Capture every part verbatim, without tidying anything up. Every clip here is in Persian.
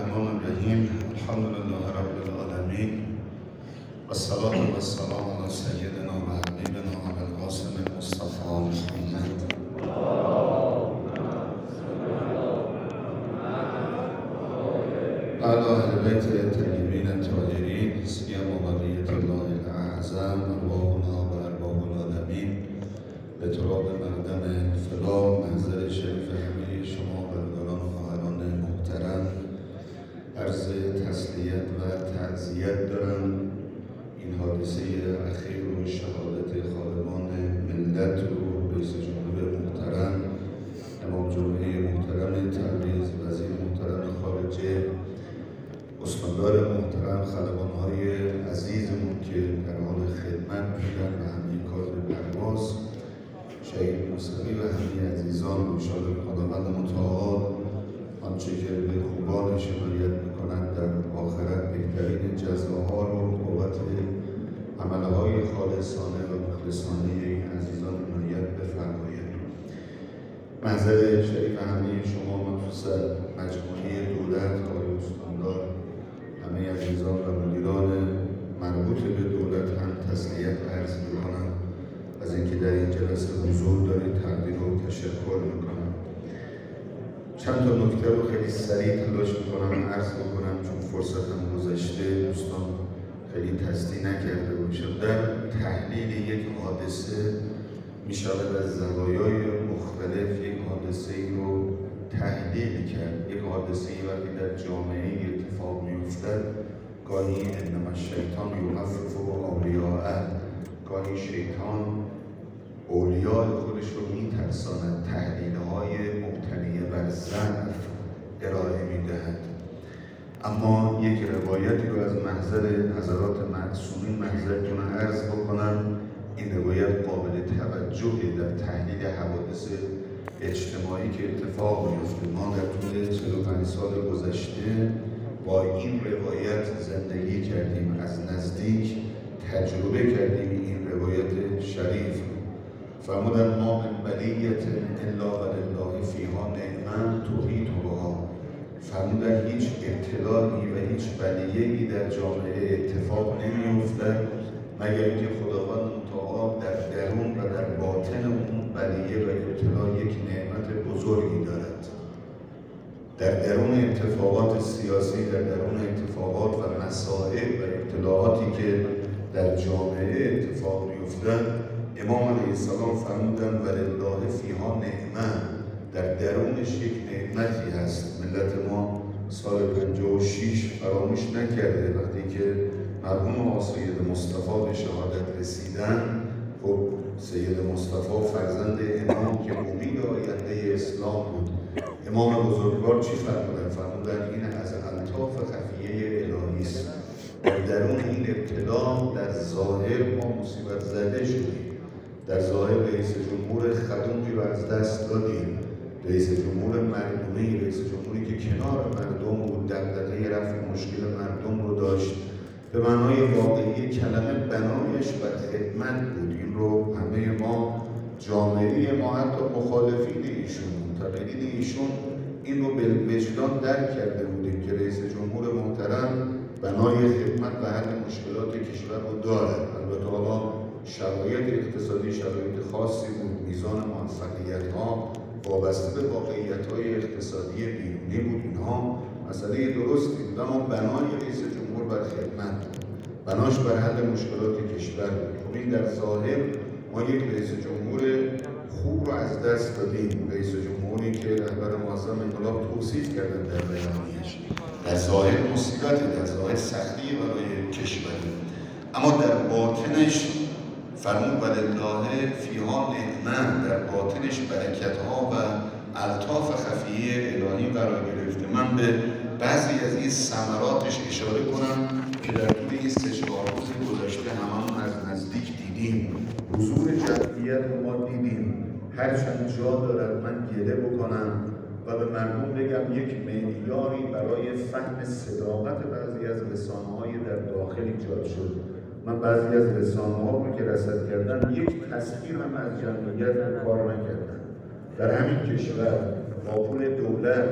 الرحمن الرحیم. الحمد لله رب العالمین و الصلاة و السلام علی سیدنا و حبیبنا ابوالقاسم المصطفى محمد و علی اهل بیت الطیبین الطاهرین سیما بقیة الله الاعظم ارواحنا و ارواح العالمین به تراب مقدم فدا. محضر شریف همه شما برادران و خواهران محترم عرض تسلیت و تعزیت دارم. این حادثه اخیر و شهادت خادمان ملت و رئیس جمهور محترم، امام جمعه محترم تبریز، وزیر محترم خارجه، استاندار محترم، خلبان‌های عزیزمون که در حال خدمت بودن و همه کار به پرواز، شهید موسوی و همه عزیزان، انشاءالله خداوند متعال آنچه که به خوبانش عنایت میکنند در آخرت بهترین جزاها رو بابت عملهای خالصانه و مخلصانه این عزیزان عنایت بفرماید. محضر شریف همه شما، مخصوصا مجموعه دولت، آقای استاندار، همه عزیزان و مدیران مربوط به دولت هم تسلیت عرض میکنم از اینکه در این جلسه حضور دارید. تقدیر و تشکر میکنم. چند تا نکته رو خیلی سریع تلاش میکنم عرض بکنم چون فرصتم گذشته، دوستان خیلی تصدیح نکرده باشم. در تحلیل یک حادثه میشود از زوایای مختلف یک حادثه ای رو تحلیل کرد. یک حادثه ای وقتی در جامعه اتفاق میافتد، گاهی انما الشیطان یخوف اولیاءه، گاهی شیطان اولیاء خودش رو میترساند، تحلیل‌های مبتنی بر ضعف ارائه میدهد. اما یک روایتی رو از محضر حضرات معصومین محضرتون عرض بکنم. این روایت قابل توجهه در تحلیل حوادث اجتماعی که اتفاق میفته. ما در طول چهل و پنج سال گذشته با این روایت زندگی کردیم، از نزدیک تجربه کردیم این روایت شریف. فرمودن ما من بلیت الا ولله فیها نعمه تحیط بها. فرمودن هیچ ابتلایی و هیچ بلیه‌ای در جامعه اتفاق نمی‌افتد مگر اینکه خداوند متعال در درون و در باطن اون بلیه و ابتلا یک نعمت بزرگی دارد. در درون اتفاقات سیاسی، در درون اتفاقات و مسائل و ابتلاعاتی که در جامعه اتفاق می‌افتد، امام علیه السلام فرمودن ولله فیها نعمه، در درونش یک نعمتی هست. ملت ما سال پنجاه و شش فراموش نکرده وقتی که مرحوم آقا سید مصطفی به شهادت رسیدن. خب سید مصطفی فرزند امام که امید آینده اسلام بود. امام بزرگوار چی فرمودن؟ فرمودن این از الطاف خفیه الهی است. در درون این ابتلا در ظاهر ما مصیبت زده شدیم. در ظاهر رئیس جمهور خدومی رو از دست دادیم، رئیس جمهور مردمی، رئیس جمهوری که کنار مردم بود، دغدغه رفع مشکل مردم رو داشت. به معنای واقعی کلمه بنایش بر خدمت بود. این رو همه ما، جامعه ما، حتی مخالفین ایشون، منتقدین ایشون این رو به وجدان درک کرده بودیم که رئیس جمهور محترم بنای خدمت و حل مشکلات کشور رو دارد. البته حالا شرایط اقتصادی شرایط خاصی بود، میزان موفقیت ها وابسته به واقعیت های اقتصادی بیرونی بود. اینها مسئله درستی بود، اما بنای رئیس جمهور بر خدمت بود، بناش بر حل مشکلات کشور بود. خب این در ظاهر ما یک رئیس جمهور خوب رو از دست دادیم، رئیس جمهوری که رهبر معظم انقلاب توصیف کردن در بیانیه‌اش. در ظاهر مصیبتی، در ظاهر سختی برای کشور، اما در باطنش فرمود ولله فیها نعمه، در باطنش برکت‌ها و الطاف خفیه الهی قرار گرفته. من به بعضی از این ثمراتش اشاره کنم که در طول این سه چهار روز گذشته هممون از نزدیک دیدیم. حضور جمعیت رو ما دیدیم. هرچند جا دارد من گله بکنم و به مردم بگم یک معیاری برای فهم صداقت بعضی از رسانه‌های در داخل ایجاد شد. من بعضی از رسانه‌ها رو که رصد کردن یک تصویر هم از جمعیت کار نکردن. در همین کشور با پول دولت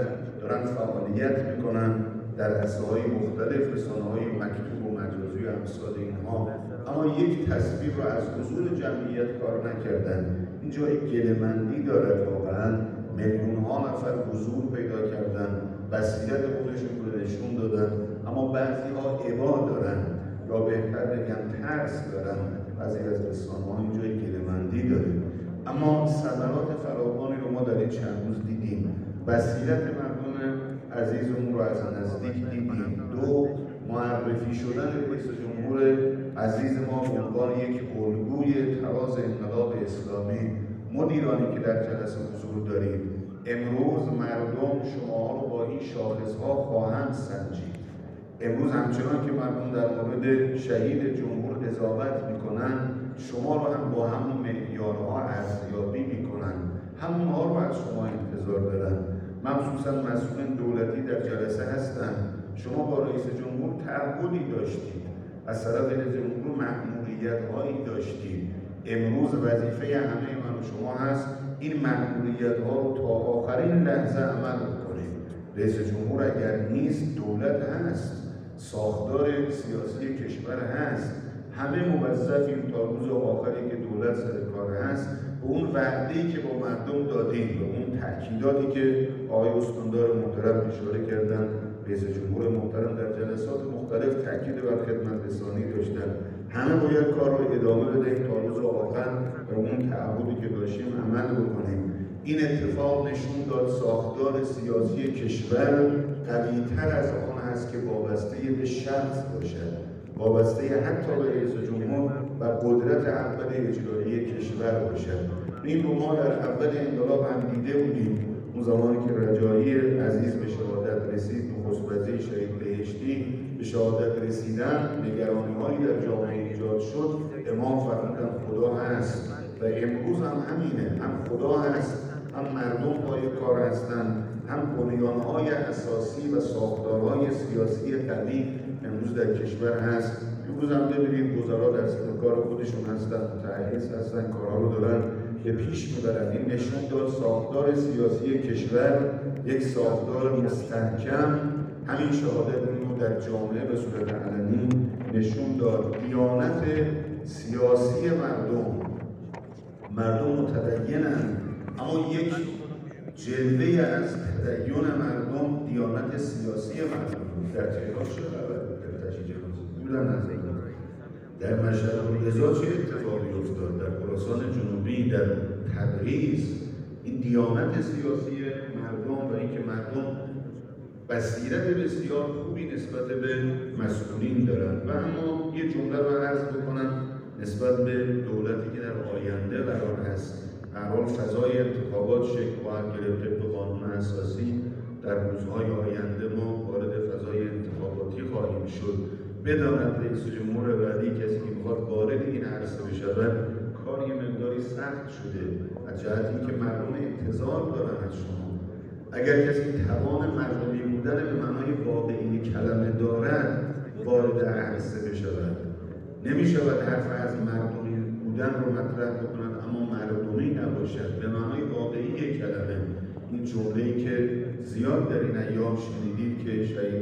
دارن فعالیت میکنن در عرصه‌های مختلف، رسانه‌های مکتوب و مجازی و امثال اینها، اما یک تصویر رو از حضور جمعیت کار نکردن. این جای گله‌مندی داره واقعا. میلیون ها نفر حضور پیدا کردن، بصیرت خودشون رو نشون دادن، اما بعضی ها ابا دارن یا بهتر بگم ترس دارن. بعضی از رسانه‌ها این جای گله‌مندی داره، اما ثمرات فراوانی رو ما در این چند روز دیدیم. بصیرت مردم عزیزمون رو از نزدیک دیدیم. دو، معرفی شدن رئیس جمهور عزیز ما به عنوان یک الگوی تراز انقلاب اسلامی. مدیرانی که در جلسه حضور دارید، امروز مردم شما رو با این شاخص‌ها خواهند سنجید. امروز همچنان که مردم در مورد شهید جمهور قضاوت میکنن، شما رو هم با همون معیارها ارزیابی میکنن، همونها رو از شما انتظار دارن. مخصوصا مسئولین دولتی در جلسه هستن. شما با رئیس جمهور تعهدی داشتید، از طرف رئیس جمهور مأموریت‌هایی داشتید. امروز وظیفه همه من و شما هست این مأموریت‌ها رو تا آخرین لحظه عمل کنیم. رئیس جمهور اگر نیست، دولت هست، ساختار سیاسی کشور هست، همه موظفیم تا روز آخری که دولت سر کار هست به اون وعده‌ای که با مردم دادیم، به اون تأکیداتی که آقای استاندار محترم اشاره کردن، رئیس جمهور محترم در جلسات مختلف تأکید بر خدمت رسانی داشتن، همه باید کار رو ادامه بدهیم تا روز آخر به اون تعهدی که داشتیم عمل بکنیم. این اتفاق نشون داد ساختار سیاسی کشور قوی‌تر از آن هست که وابسته به شخص باشد، وابسته حتی به رئیس جمهور و قدرت اول اجرایی کشور باشد. این رو ما در اول انقلاب هم دیده بودیم. اون زمانی که رجایی عزیز به شهادت رسید، نخست وزیر شهید بهشتی به شهادت رسیدن، نگرانی‌هایی در جامعه ایجاد شد. امام فرمودن خدا هست و امروز هم همینه، هم خدا هست، هم مردم پای کار هستند، هم بنیان‌های اساسی و ساختارهای سیاسی قوی امروز در کشور هست. امروز هم ببینید وزرا در سر کار خودشون هستن، متحیز هستن، کارها رو دارن که پیش میبرن. این نشون داد ساختار سیاسی کشور یک ساختار مستحکم. همین شهادت رو در جامعه به صورت علنی نشون داد. دیانت سیاسی مردم، مردم متدینن، اما یک جلوه از تدین مردم دیانت سیاسی مردم. در تهران چه خبر در تشییع بودن از این در مشهد رضا چه اتفاقی افتاد، در خراسان جنوبی، در تبریز. این دیانت سیاسی مردم و اینکه مردم بصیرت بسیار خوبی نسبت به مسئولین دارن. و اما یه جمله رو عرض بکنم نسبت به دولتی که در آینده قرار هست. هر حال فضای انتخابات شکل خواهد گرفت به قانون اساسی. در روزهای آینده ما وارد فضای انتخاباتی خواهیم شد. بداند رئیس جمهور بعدی کسی که میخواد وارد این عرصه بشود، کار یه مقداری سخت شده از جهتی که مردم انتظار دارن از شما. اگر کسی توان مردمی بودن به معنای واقعی کلمه دارد، وارد عرصه بشود. نمیشود حرف از مردمی بودن رو مطرح بکنند اما مردمی نباشد به معنای واقعی کلمه. این جمله‌ای که زیاد در این ایام شنیدید که شهید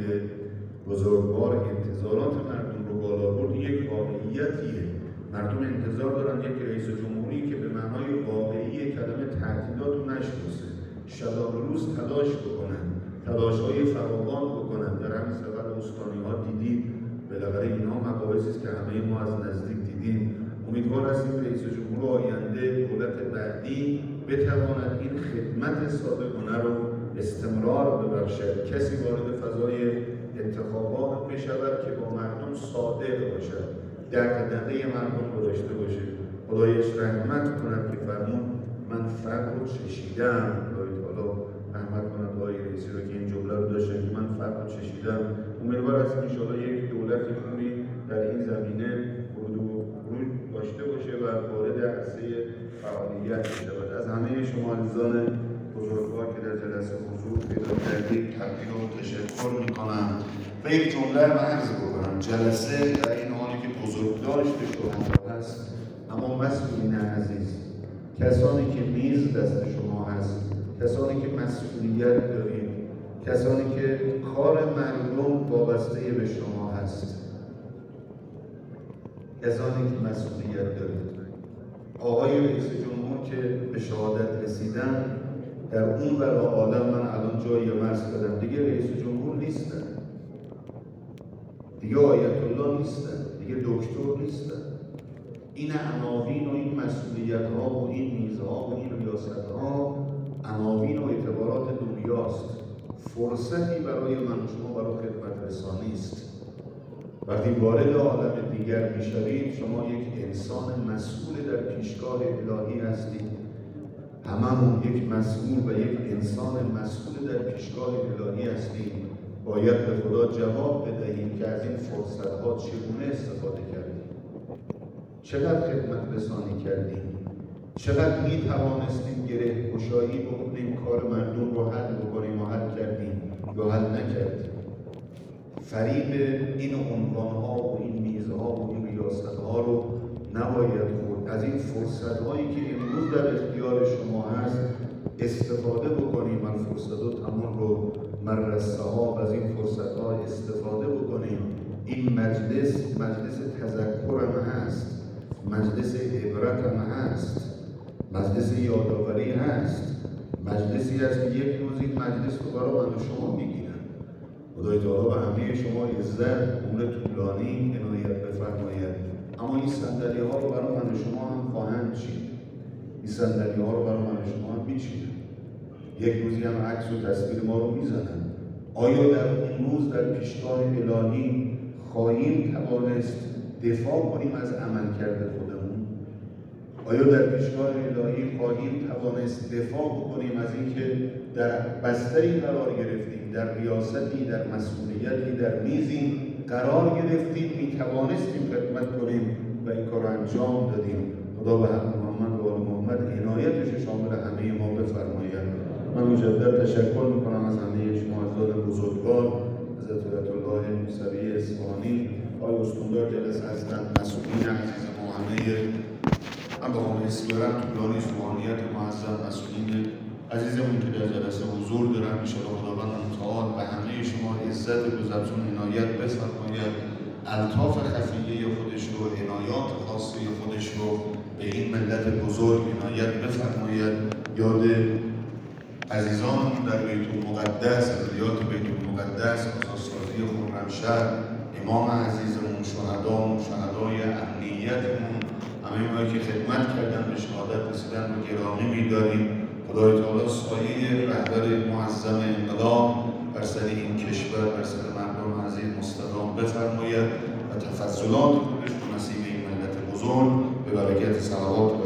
بزرگوار انتظارات مردم رو بالا برد، یک واقعیتیه. مردم انتظار دارن یک رئیس جمهوری که به معنای واقعی کلمه تهدیدات رو نشناسه، شب و روز تلاش بکنن، تلاش‌های فراوان بکنن. در همین سفر استانی‌ها دیدید، بالاخره اینها مباحثی است که همه ما از نزدیک دیدیم. امیدوار هستیم رئیس جمهور آینده دولت بعدی بتواند این خدمت صادقانه رو استمرار ببخشد. کسی وارد فضای انتخابات بشود که با مردم صادق باشد، دغدغه مردم رو داشته باشه. خدایش رحمت کند که فرمود من فقر رو چشیدم. حالا رحمت کند آقای رئیسی رو که این جمله رو داشتن که من فقر رو چشیدم. امیدوار هستیم ان شاءالله یک دولت خوبی در این زمینه ورود و خروج داشته باشه و وارد عرصه فعالیت بشود. از همه شما عزیزان بزرگوار که در جلسه حضور پیدا کردید تبریک و تشکر میکنم. و یک جمله رو عرض بکنم. جلسه در این حالی که بزرگداشت شما هست، اما مسئولین عزیز، کسانی که میز دست شما هست، کسانی که مسئولیت دارید، کسانی که کار مردم وابسته به شما هست، کسانی که مسئولیت دارید. آقای رئیس جمهور که به شهادت رسیدن در اون ور عالم، من الان جایی مرز کردم دیگه رئیس جمهور نیستن، دیگه آیت الله نیستن، دیگه دکتر نیستن. این عناوین و این مسئولیت ها و این میزها و این ریاست ها عناوین و اعتبارات دنیاست. فرصتی برای من و شما برای خدمت رسانی است. وقتی وارد عالم دیگر میشوید، شما یک انسان مسئول در پیشگاه الهی هستید. هممون یک مسئول و یک انسان مسئول در پیشگاه الهی هستیم. باید به خدا جواب بدهیم که از این فرصت‌ها چگونه استفاده کردیم، چقدر خدمت رسانی کردیم، چقدر می توانستیم گره گشایی بکنیم، کار مردم رو حل بکنیم و حل کردیم یا حل نکردیم. فریب این عنوان‌ها و این میزها و این ریاست‌ها رو نباید خورد. از این فرصت‌هایی که امروز در اختیار شما هست استفاده بکنیم. من فرصت‌ها تمام رو مرسها از این فرصت‌ها استفاده بکنیم. این مجلس مجلس تذکر هم هست، مجلس عبرت هم هست، مجلس یادآوری هست، مجلسی هست که یک روز این مجلس رو برای من و شما میگیرن. خدای تعالی به همه شما عزت، عمر طولانی عنایت بفرماید. اما این صندلی ها رو برای من و شما هم خواهند چید. این صندلی ها رو برای من و شما هم میچینن. یک روزی هم عکس و تصویر ما رو میزنن. آیا در اون روز در پیشگاه الهی خواهیم توانست دفاع کنیم از عملکرد خودمون؟ آیا در پیشگاه الهی خواهیم توانست دفاع بکنیم از اینکه در بستری قرار گرفتیم، در ریاستی، در مسئولیتی، در میزی قرار گرفتیم، می توانستیم خدمت کنیم و این کار انجام دادیم؟ خدا به حق محمد و آل محمد عنایتش شامل همه ما بفرماید. من مجدد تشکر میکنم از همه شما عزیزان بزرگوار، حضرت آیت الله موسوی اصفهانی، آقای استاندار جلسه هستند، مسئولین عزیز ما، همه من بخوام اسم برم طولانی روحانیت معظم مسئولین عزیزمون که در جلسه حضور دارن، انشاءالله خداوند متعال به همه شما عزت گذرتون عنایت بفرماید، الطاف خفیه خودش رو، عنایات خاصه خودش رو به این ملت بزرگ عنایت بفرماید. یاد عزیزان در بیت المقدس، عزیزیات بیت المقدس، آساسازی خرمشهر، امام عزیزمون، شهدامون، شهدای امنیتمون، همه اونایی که خدمت کردن به شهادت رسیدن رو گرامی می‌داریم. خدای تعالی سایه رهبر معظم انقلاب بر سر این کشور، بر سر مردم عزیز مستدام بفرماید و تفضلات خودش به نصیب این ملت بزرگ به برکت صلوات